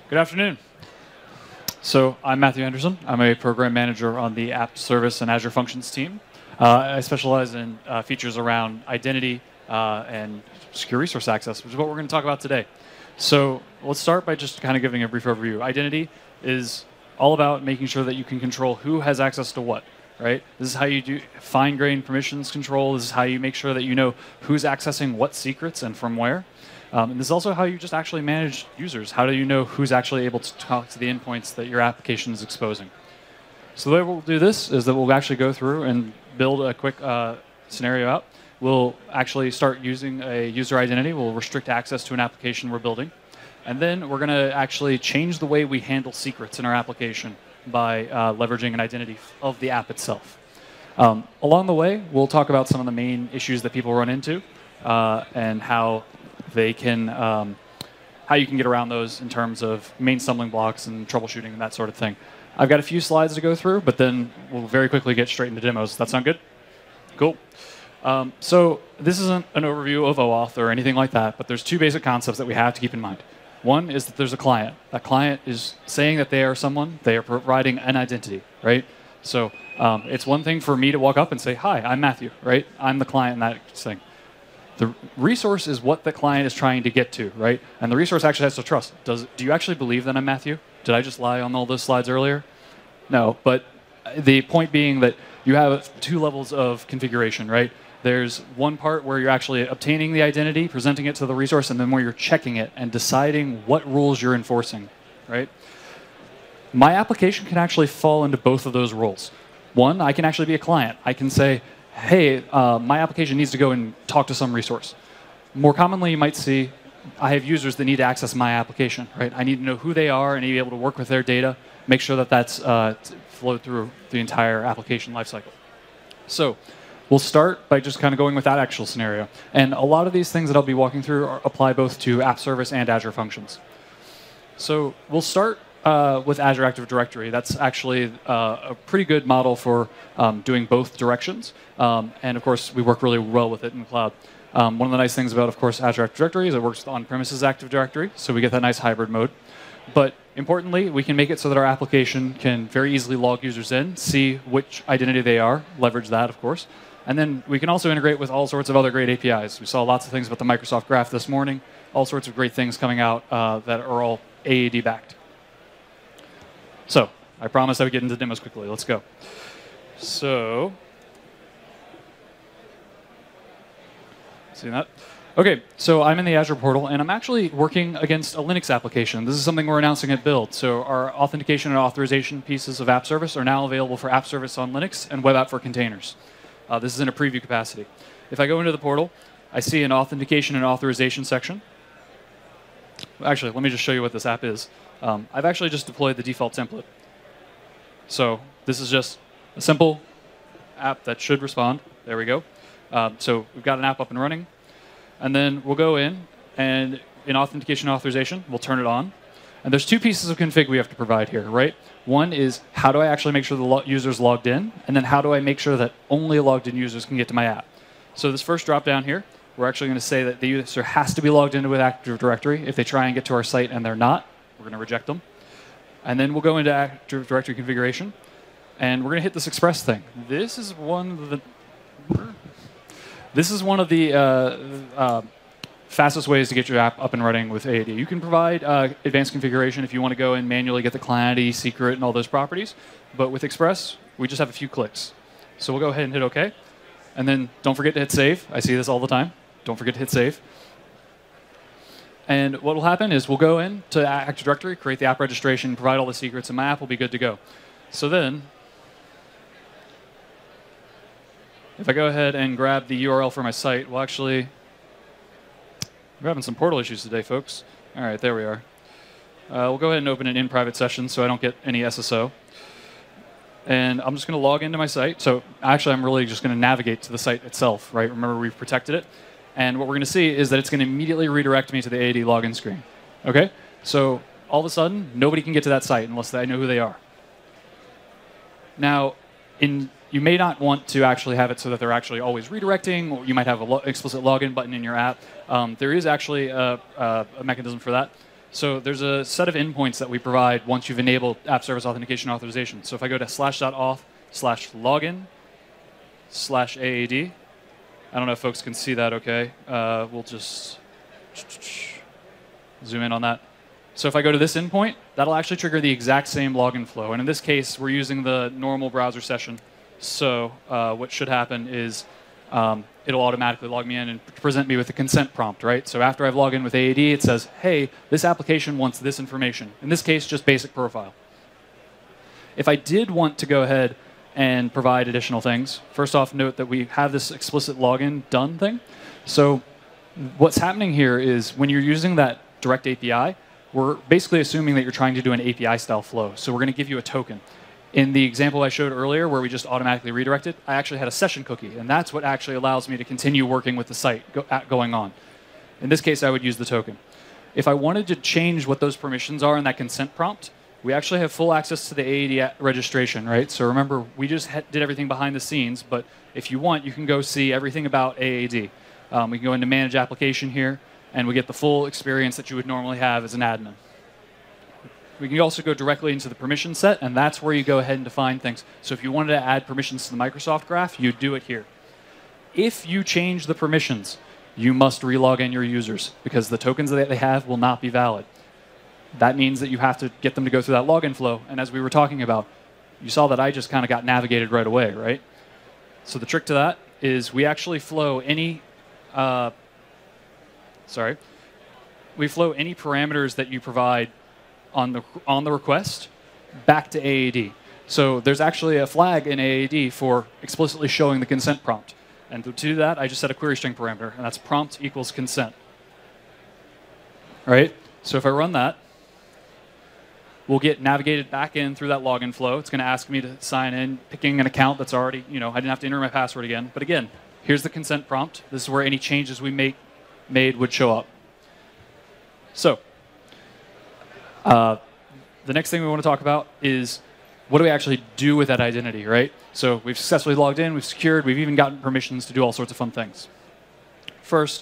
Good afternoon. So I'm Matthew Henderson. I'm a program manager on the App Service and Azure Functions team. I specialize in features around identity and secure resource access, which is what we're going to talk about today. So let's start by just kind of giving a brief overview. Identity is all about making sure that you can control who has access to what, right? This is how you do fine-grained permissions control. This is how you make sure that you know who's accessing what secrets and from where. And this is also how you just actually manage users. How do you know who's actually able to talk to the endpoints that your application is exposing? So the way we'll do this is that we'll actually go through and build a quick scenario out. We'll actually start using a user identity. We'll restrict access to an application we're building. And then we're going to actually change the way we handle secrets in our application by leveraging an identity of the app itself. Along the way, we'll talk about some of the main issues that people run into and how they can, how you can get around those in terms of main stumbling blocks and troubleshooting and that sort of thing. I've got a few slides to go through, but then we'll very quickly get straight into demos. Does that sound good? Cool. So this isn't an overview of OAuth or anything like that, but there's two basic concepts that we have to keep in mind. One is that there's a client. That client is saying that they are someone. They are providing an identity, right? So it's one thing for me to walk up and say, "Hi, I'm Matthew," right? I'm the client in that thing. The resource is what the client is trying to get to, right? And the resource actually has to trust. Do you actually believe that I'm Matthew? Did I just lie on all those slides earlier? No, but the point being that you have two levels of configuration, right? There's one part where you're actually obtaining the identity, presenting it to the resource, and then where you're checking it and deciding what rules you're enforcing, right? My application can actually fall into both of those roles. One, I can actually be a client. I can say, hey, my application needs to go and talk to some resource. More commonly, you might see, I have users that need to access my application, right? I need to know who they are and be able to work with their data, make sure that that's flowed through the entire application lifecycle. So we'll start by just kind of going with that actual scenario. And a lot of these things that I'll be walking through apply both to App Service and Azure Functions. So we'll start with Azure Active Directory. That's actually a pretty good model for doing both directions. And of course, we work really well with it in the cloud. One of the nice things about, of course, Azure Active Directory is it works with on-premises Active Directory, so we get that nice hybrid mode. But importantly, we can make it so that our application can very easily log users in, see which identity they are, leverage that, of course. And then we can also integrate with all sorts of other great APIs. We saw lots of things about the Microsoft Graph this morning, all sorts of great things coming out that are all AAD backed. So I promised I would get into demos quickly. Let's go. So, see that? OK, so I'm in the Azure portal, and I'm actually working against a Linux application. This is something we're announcing at Build. So our authentication and authorization pieces of App Service are now available for App Service on Linux and Web App for containers. This is in a preview capacity. If I go into the portal, I see an authentication and authorization section. Actually, let me just show you what this app is. I've actually just deployed the default template. So this is just a simple app that should respond. There we go. So we've got an app up and running. And then we'll go in, and in authentication and authorization, we'll turn it on. And there's two pieces of config we have to provide here, right? One is, how do I actually make sure the user's logged in? And then how do I make sure that only logged in users can get to my app? So this first drop down here, we're actually going to say that the user has to be logged into with Active Directory. If they try and get to our site and they're not, we're going to reject them. And then we'll go into Active Directory configuration, and we're going to hit this express thing. This is one of the fastest ways to get your app up and running with AAD. You can provide advanced configuration if you want to go and manually get the client ID, secret, and all those properties. But with Express, we just have a few clicks. So we'll go ahead and hit OK. And then don't forget to hit save. I see this all the time. Don't forget to hit save. And what will happen is we'll go into Active Directory, create the app registration, provide all the secrets, and my app will be good to go. So then, if I go ahead and grab the URL for my site, we'll actually... We're having some portal issues today, folks. All right, there we are. We'll go ahead and open it in private session so I don't get any SSO. And I'm just going to log into my site. So actually, I'm really just going to navigate to the site itself, right? Remember, we've protected it. And what we're going to see is that it's going to immediately redirect me to the AAD login screen. OK? So all of a sudden, nobody can get to that site unless I know who they are. Now, you may not want to actually have it so that they're actually always redirecting, or you might have an explicit login button in your app. There is actually a mechanism for that. So there's a set of endpoints that we provide once you've enabled app service authentication authorization. So if I go to /auth/login/AAD, I don't know if folks can see that okay. We'll just zoom in on that. So if I go to this endpoint, that'll actually trigger the exact same login flow. And in this case, we're using the normal browser session. So what should happen is it'll automatically log me in and present me with a consent prompt, right? So after I've logged in with AAD, it says, hey, this application wants this information. In this case, just basic profile. If I did want to go ahead and provide additional things, first off, note that we have this explicit login done thing. So what's happening here is when you're using that direct API, we're basically assuming that you're trying to do an API-style flow. So we're going to give you a token. In the example I showed earlier where we just automatically redirected, I actually had a session cookie, and that's what actually allows me to continue working with the site going on. In this case, I would use the token. If I wanted to change what those permissions are in that consent prompt, we actually have full access to the AAD registration, right? So remember, we just did everything behind the scenes, but if you want, you can go see everything about AAD. We can go into Manage Application here, and we get the full experience that you would normally have as an admin. We can also go directly into the permission set, and that's where you go ahead and define things. So if you wanted to add permissions to the Microsoft Graph, you'd do it here. If you change the permissions, you must relog in your users, because the tokens that they have will not be valid. That means that you have to get them to go through that login flow. And as we were talking about, you saw that I just kind of got navigated right away, right? So the trick to that is we actually flow any we flow any parameters that you provide on the request back to AAD. So there's actually a flag in AAD for explicitly showing the consent prompt. And to do that, I just set a query string parameter, and that's prompt equals consent. All right? So if I run that, we'll get navigated back in through that login flow. It's going to ask me to sign in, picking an account that's already, I didn't have to enter my password again. But again, here's the consent prompt. This is where any changes we made would show up. So the next thing we want to talk about is what do we actually do with that identity, right? So we've successfully logged in, we've secured, we've even gotten permissions to do all sorts of fun things. First,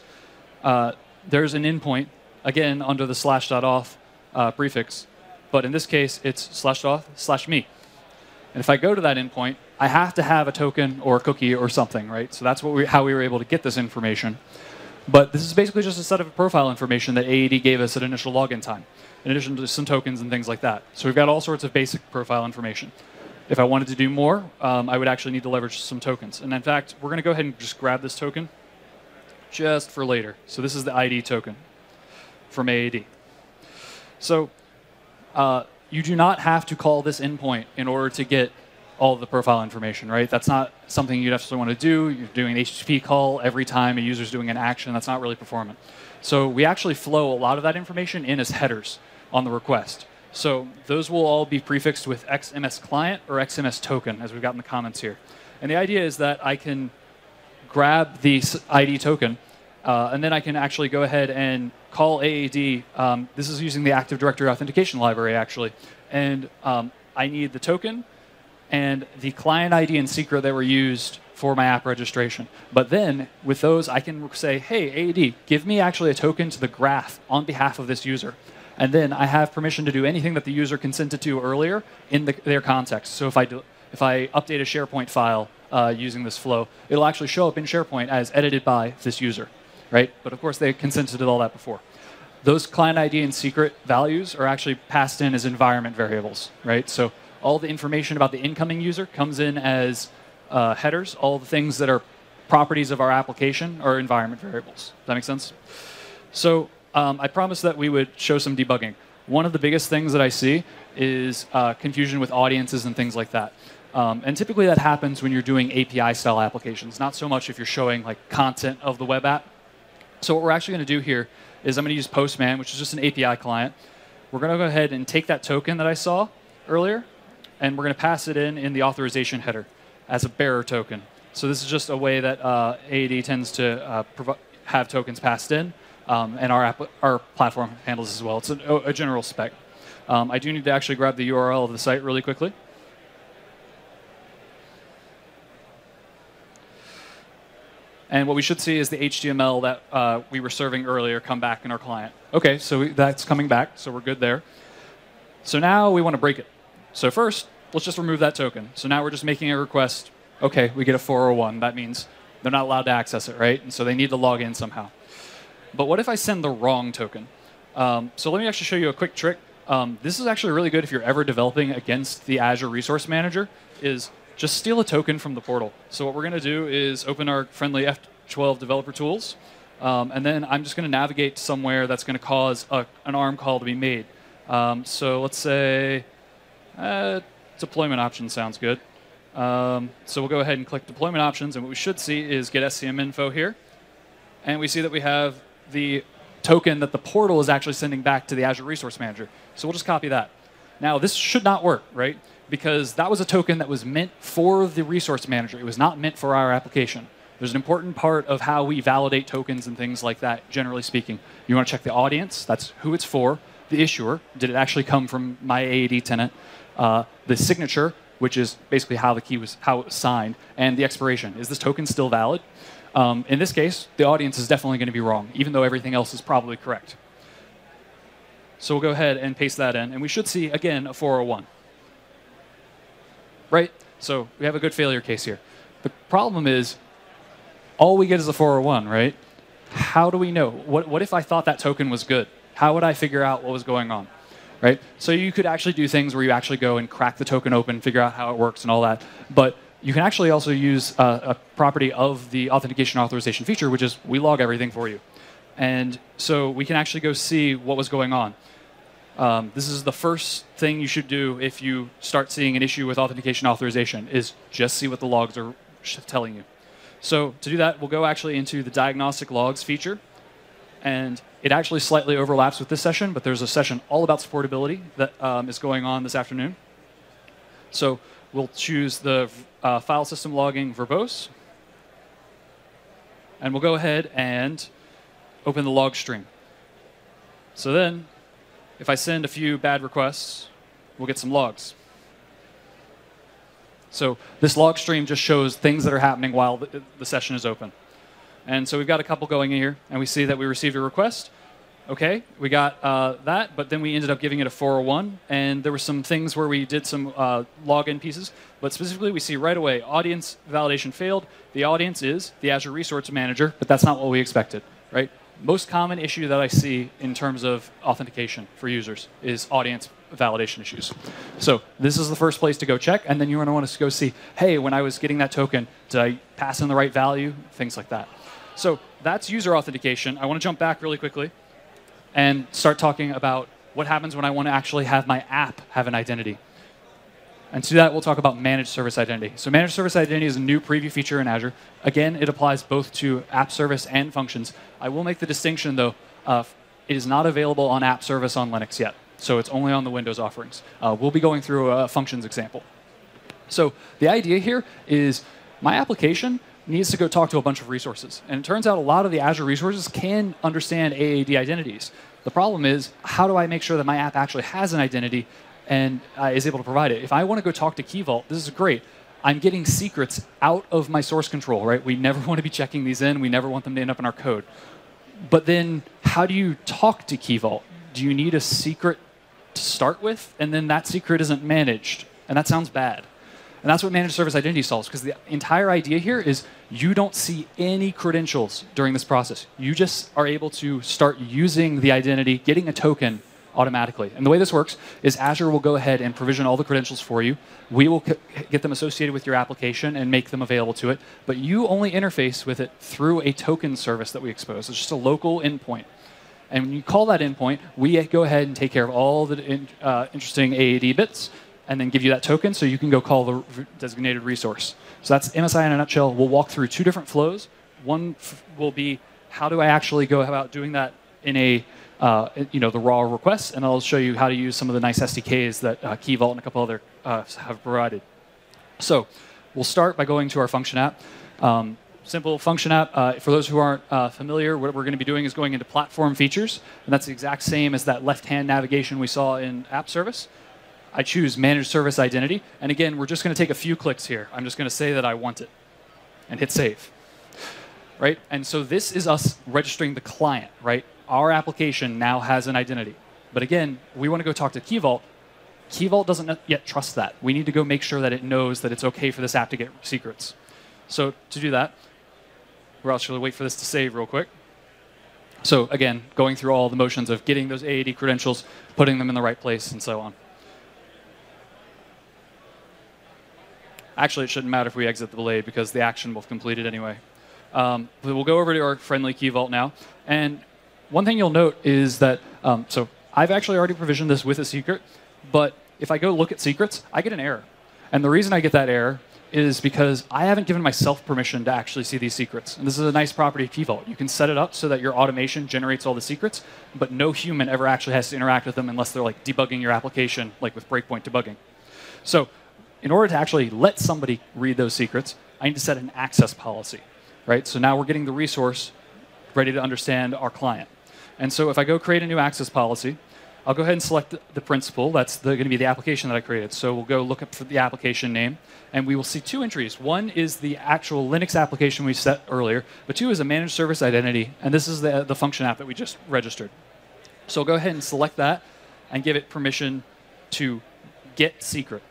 there's an endpoint, again, under the /auth prefix, but in this case, it's /auth/me. And if I go to that endpoint, I have to have a token or a cookie or something, right? So that's how we were able to get this information. But this is basically just a set of profile information that AAD gave us at initial login time, in addition to some tokens and things like that. So we've got all sorts of basic profile information. If I wanted to do more, I would actually need to leverage some tokens. And in fact, we're going to go ahead and just grab this token just for later. So this is the ID token from AAD. So you do not have to call this endpoint in order to get all of the profile information, right? That's not something you'd actually want to do. You're doing an HTTP call every time a user's doing an action. That's not really performant. So we actually flow a lot of that information in as headers on the request. So those will all be prefixed with XMS client or XMS token, as we've got in the comments here. And the idea is that I can grab the ID token, and then I can actually go ahead and call AAD. This is using the Active Directory Authentication Library, actually. And I need the token and the client ID and secret that were used for my app registration. But then, with those, I can say, hey, AAD, give me actually a token to the graph on behalf of this user. And then I have permission to do anything that the user consented to earlier in their context. So if I update a SharePoint file using this flow, it'll actually show up in SharePoint as edited by this user, right? But of course, they consented to all that before. Those client ID and secret values are actually passed in as environment variables, right? So all the information about the incoming user comes in as headers. All the things that are properties of our application are environment variables. Does that make sense? So I promised that we would show some debugging. One of the biggest things that I see is confusion with audiences and things like that. And typically that happens when you're doing API-style applications, not so much if you're showing like content of the web app. So what we're actually going to do here is I'm going to use Postman, which is just an API client. We're going to go ahead and take that token that I saw earlier, and we're going to pass it in the authorization header as a bearer token. So this is just a way that AAD tends to have tokens passed in, and our platform handles as well. It's a general spec. I do need to actually grab the URL of the site really quickly. And what we should see is the HTML that we were serving earlier come back in our client. OK, so that's coming back. So we're good there. So now we want to break it. So first, let's just remove that token. So now we're just making a request. OK, we get a 401. That means they're not allowed to access it, right? And so they need to log in somehow. But what if I send the wrong token? So let me actually show you a quick trick. This is actually really good if you're ever developing against the Azure Resource Manager, is just steal a token from the portal. So what we're going to do is open our friendly F12 developer tools, and then I'm just going to navigate somewhere that's going to cause an ARM call to be made. So let's say deployment options sounds good. So we'll go ahead and click deployment options, and what we should see is get SCM info here. And we see that we have the token that the portal is actually sending back to the Azure Resource Manager. So we'll just copy that. Now, this should not work, right? Because that was a token that was meant for the Resource Manager. It was not meant for our application. There's an important part of how we validate tokens and things like that, generally speaking. You want to check the audience. That's who it's for. The issuer. Did it actually come from my AAD tenant? The signature, which is basically how the key was, how it was signed, and the expiration. Is this token still valid? In this case, the audience is definitely going to be wrong, even though everything else is probably correct. So we'll go ahead and paste that in, and we should see, again, a 401. Right? So we have a good failure case here. The problem is, all we get is a 401, right? How do we know? What if I thought that token was good? How would I figure out what was going on? Right? So you could actually do things where you actually go and crack the token open, figure out how it works and all that. But you can actually also use a property of the authentication authorization feature, which is we log everything for you. And so we can actually go see what was going on. This is the first thing you should do if you start seeing an issue with authentication authorization, is just see what the logs are telling you. So to do that, we'll go actually into the diagnostic logs feature. And it actually slightly overlaps with this session, but there's a session all about supportability that is going on this afternoon. So we'll choose the file system logging verbose. And we'll go ahead and open the log stream. So then, if I send a few bad requests, we'll get some logs. So this log stream just shows things that are happening while the session is open. And so we've got a couple going in here, and we see that we received a request. OK, we got that, but then we ended up giving it a 401. And there were some things where we did some login pieces. But specifically, we see right away, audience validation failed. The audience is the Azure Resource Manager, but that's not what we expected, right? Most common issue that I see in terms of authentication for users is audience validation issues. So this is the first place to go check. And then you're going to want to go see, hey, when I was getting that token, did I pass in the right value? Things like that. So that's user authentication. I want to jump back really quickly and start talking about what happens when I want to actually have my app have an identity. And to do that, we'll talk about managed service identity. So managed service identity is a new preview feature in Azure. Again, it applies both to app service and functions. I will make the distinction, though, it is not available on app service on Linux yet. So it's only on the Windows offerings. We'll be going through a functions example. So the idea here is my application needs to go talk to a bunch of resources. And it turns out a lot of the Azure resources can understand AAD identities. The problem is, how do I make sure that my app actually has an identity and is able to provide it? If I want to go talk to Key Vault, this is great. I'm getting secrets out of my source control, right? We never want to be checking these in. We never want them to end up in our code. But then how do you talk to Key Vault? Do you need a secret to start with? And then that secret isn't managed. And that sounds bad. And that's what managed service identity solves, because the entire idea here is you don't see any credentials during this process. You just are able to start using the identity, getting a token automatically. And the way this works is Azure will go ahead and provision all the credentials for you. We will get them associated with your application and make them available to it. But you only interface with it through a token service that we expose. It's just a local endpoint. And when you call that endpoint, we go ahead and take care of all the interesting AAD bits, and then give you that token so you can go call the designated resource. So that's MSI in a nutshell. We'll walk through two different flows. One will be, how do I actually go about doing that in a the raw requests, and I'll show you how to use some of the nice SDKs that Key Vault and a couple other have provided. So we'll start by going to our function app. Simple function app. For those who aren't familiar, what we're going to be doing is going into platform features, and that's the exact same as that left-hand navigation we saw in app service. I choose managed service identity, and again, we're just going to take a few clicks here. I'm just going to say that I want it, and hit save. right? And so this is us registering the client, right? Our application now has an identity. But again, we want to go talk to Key Vault. Key Vault doesn't yet trust that. We need to go make sure that it knows that it's okay for this app to get secrets. So to do that, we're actually wait for this to save real quick. So again, going through all the motions of getting those AAD credentials, putting them in the right place, and so on. Actually, it shouldn't matter if we exit the blade because the action will have completed anyway. We'll go over to our friendly Key Vault now. And one thing you'll note is that, so I've actually already provisioned this with a secret, but if I go look at secrets, I get an error. And the reason I get that error is because I haven't given myself permission to actually see these secrets. And this is a nice property of Key Vault. You can set it up so that your automation generates all the secrets, but no human ever actually has to interact with them unless they're like debugging your application, like with breakpoint debugging. So in order to actually let somebody read those secrets, I need to set an access policy, right? So now we're getting the resource ready to understand our client. And so if I go create a new access policy, I'll go ahead and select the principal. That's going to be the application that I created. So we'll go look up for the application name, and we will see two entries. One is the actual Linux application we set earlier, but two is a managed service identity, and this is the function app that we just registered. So I'll go ahead and select that and give it permission to get secret.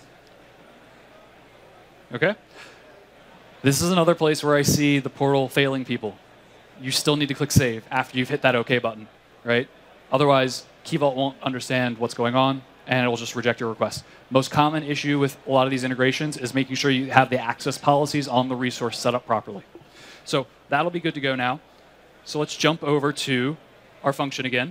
Okay? This is another place where I see the portal failing people. You still need to click save after you've hit that OK button, right? Otherwise, Key Vault won't understand what's going on, and it will just reject your request. Most common issue with a lot of these integrations is making sure you have the access policies on the resource set up properly. So that'll be good to go now. So let's jump over to our function again.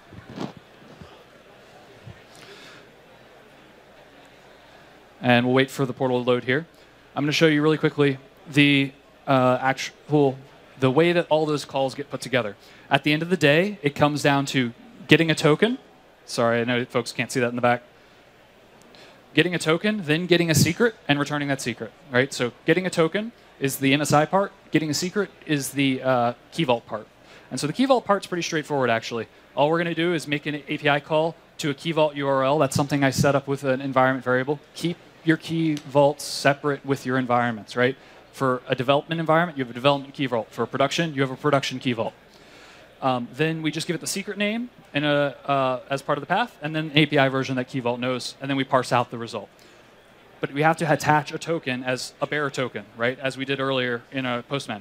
And we'll wait for the portal to load here. I'm going to show you really quickly the the way that all those calls get put together. At the end of the day, it comes down to getting a token. Sorry, I know folks can't see that in the back. Getting a token, then getting a secret, and returning that secret. Right? So getting a token is the MSI part. Getting a secret is the Key Vault part. And so the Key Vault part's pretty straightforward, actually. All we're going to do is make an API call to a Key Vault URL. That's something I set up with an environment variable. Keep your Key Vaults separate with your environments, right? For a development environment, you have a development Key Vault. For production, you have a production Key Vault. Then we just give it the secret name and as part of the path, and then an API version that Key Vault knows, and then we parse out the result. But we have to attach a token as a bearer token, right? As we did earlier in a Postman.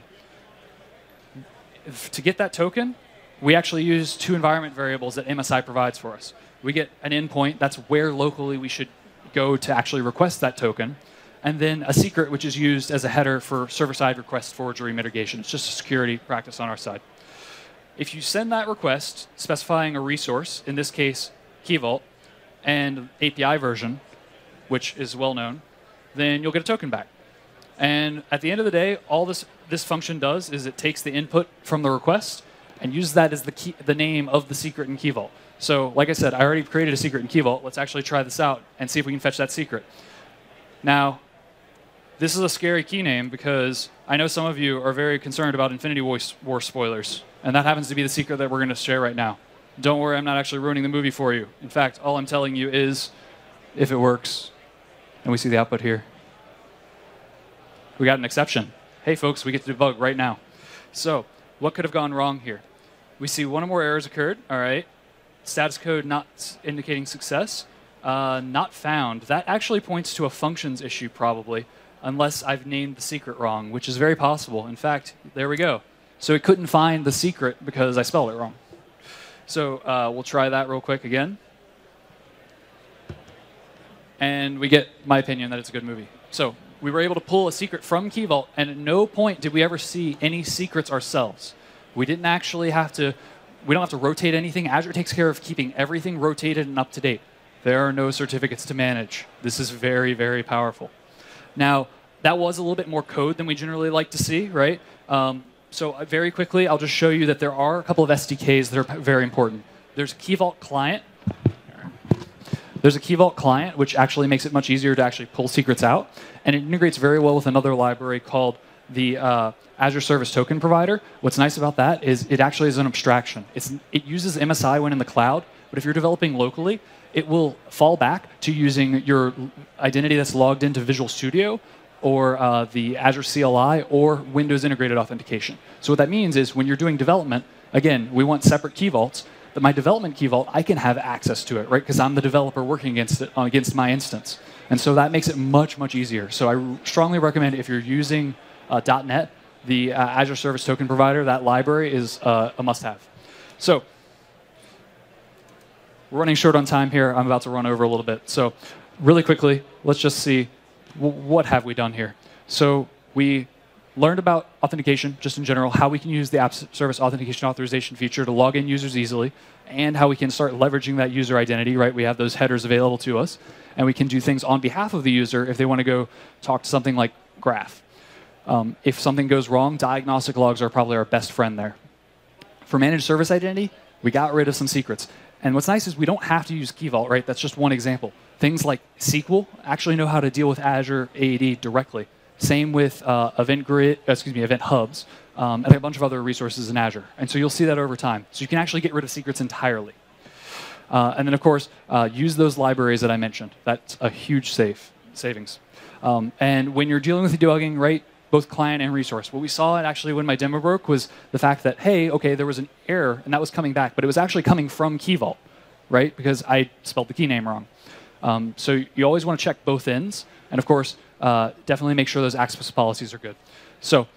To get that token, we actually use two environment variables that MSI provides for us. We get an endpoint, that's where locally we should go to actually request that token, and then a secret, which is used as a header for server-side request forgery mitigation. It's just a security practice on our side. If you send that request specifying a resource, in this case, Key Vault, and API version, which is well known, then you'll get a token back. And at the end of the day, all this function does is it takes the input from the request and uses that as the name of the secret in Key Vault. So like I said, I already created a secret in Key Vault. Let's actually try this out and see if we can fetch that secret. Now, this is a scary key name because I know some of you are very concerned about Infinity War spoilers, and that happens to be the secret that we're going to share right now. Don't worry, I'm not actually ruining the movie for you. In fact, all I'm telling you is, if it works, and we see the output here, we got an exception. Hey folks, we get to debug right now. So, what could have gone wrong here? We see one or more errors occurred, all right. Status code not indicating success, not found. That actually points to a functions issue probably, unless I've named the secret wrong, which is very possible. In fact, there we go. So it couldn't find the secret because I spelled it wrong. So we'll try that real quick again. And we get my opinion that it's a good movie. So we were able to pull a secret from Key Vault, and at no point did we ever see any secrets ourselves. We didn't actually have to, we don't have to rotate anything. Azure takes care of keeping everything rotated and up to date. There are no certificates to manage. This is very, very powerful. Now, that was a little bit more code than we generally like to see, right? So very quickly, I'll just show you that there are a couple of SDKs that are very important. There's a Key Vault client. There's a Key Vault client, which actually makes it much easier to actually pull secrets out. And it integrates very well with another library called the Azure Service Token Provider. What's nice about that is it actually is an abstraction. It uses MSI when in the cloud, but if you're developing locally, it will fall back to using your identity that's logged into Visual Studio or the Azure CLI, or Windows Integrated Authentication. So what that means is when you're doing development, again, we want separate key vaults. But my development key vault, I can have access to it, right? Because I'm the developer working against it, against my instance. And so that makes it much, much easier. So I strongly recommend if you're using .NET, the Azure Service Token Provider, that library is a must-have. So we're running short on time here. I'm about to run over a little bit. So really quickly, let's just see what have we done here. So we learned about authentication, just in general, how we can use the App Service Authentication Authorization feature to log in users easily, and how we can start leveraging that user identity, right? We have those headers available to us, and we can do things on behalf of the user if they want to go talk to something like Graph. If something goes wrong, diagnostic logs are probably our best friend there. For managed service identity, we got rid of some secrets. And what's nice is we don't have to use Key Vault, right? That's just one example. Things like SQL actually know how to deal with Azure AD directly. Same with Event Hubs, and a bunch of other resources in Azure. And so you'll see that over time. So you can actually get rid of secrets entirely. And then, of course, use those libraries that I mentioned. That's a huge savings. And when you're dealing with debugging, right, both client and resource, what we saw actually when my demo broke was the fact that, hey, OK, there was an error, and that was coming back. But it was actually coming from Key Vault, right, because I spelled the key name wrong. So you always want to check both ends. And, of course, definitely make sure those access policies are good. So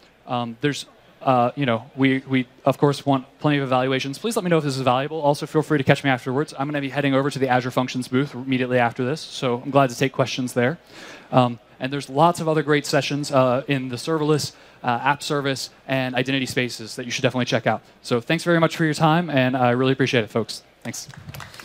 we of course want plenty of evaluations. Please let me know if this is valuable. Also, feel free to catch me afterwards. I'm going to be heading over to the Azure Functions booth immediately after this, so I'm glad to take questions there. And there's lots of other great sessions in the serverless, app service, and identity spaces that you should definitely check out. So thanks very much for your time, and I really appreciate it, folks. Thanks.